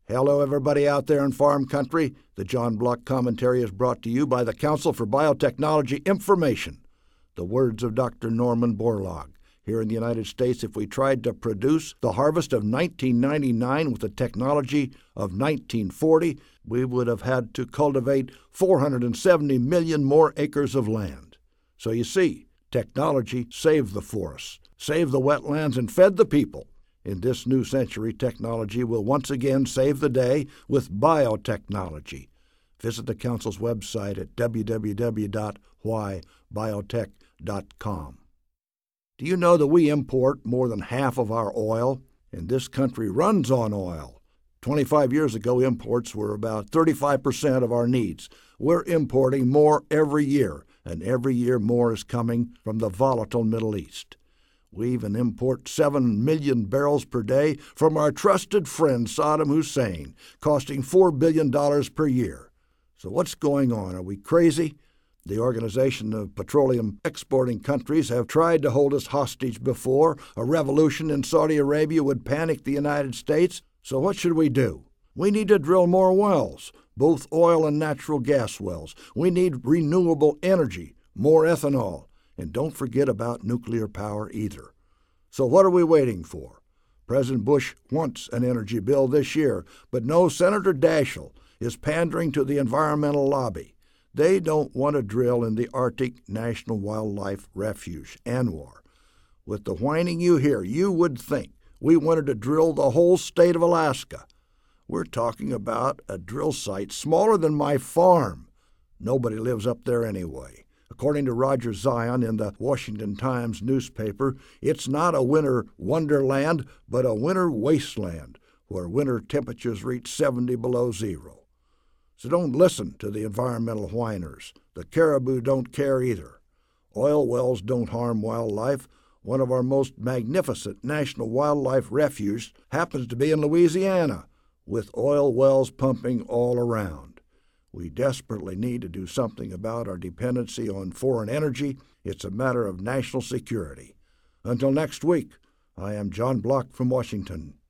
Hello, everybody out there in farm country. The John Block commentary is brought to you by the Council for Biotechnology Information. The words of Dr. Norman Borlaug. Here in the United States, if we tried to produce the harvest of 1999 with the technology of 1940, we would have had to cultivate 470 million more acres of land. So you see, technology saved the forests, saved the wetlands, and fed the people. In this new century, technology will once again save the day with biotechnology. Visit the Council's website at www.whybiotech.com. Do you know that we import more than half of our oil? And this country runs on oil. 25 years ago, imports were about 35% of our needs. We're importing more every year, and every year more is coming from the volatile Middle East. We even import 7 million barrels per day from our trusted friend Saddam Hussein, costing $4 billion per year. So what's going on? Are we crazy? The Organization of Petroleum Exporting Countries have tried to hold us hostage before. A revolution in Saudi Arabia would panic the United States. So what should we do? We need to drill more wells, both oil and natural gas wells. We need renewable energy, more ethanol. And don't forget about nuclear power either. So what are we waiting for? President Bush wants an energy bill this year, but no, Senator Daschle is pandering to the environmental lobby. They don't want to drill in the Arctic National Wildlife Refuge, ANWR. With the whining you hear, you would think we wanted to drill the whole state of Alaska. We're talking about a drill site smaller than my farm. Nobody lives up there anyway. According to Roger Zion in the Washington Times newspaper, it's not a winter wonderland, but a winter wasteland where winter temperatures reach 70 below zero. So don't listen to the environmental whiners. The caribou don't care either. Oil wells don't harm wildlife. One of our most magnificent national wildlife refuges happens to be in Louisiana, with oil wells pumping all around. We desperately need to do something about our dependency on foreign energy. It's a matter of national security. Until next week, I am John Block from Washington.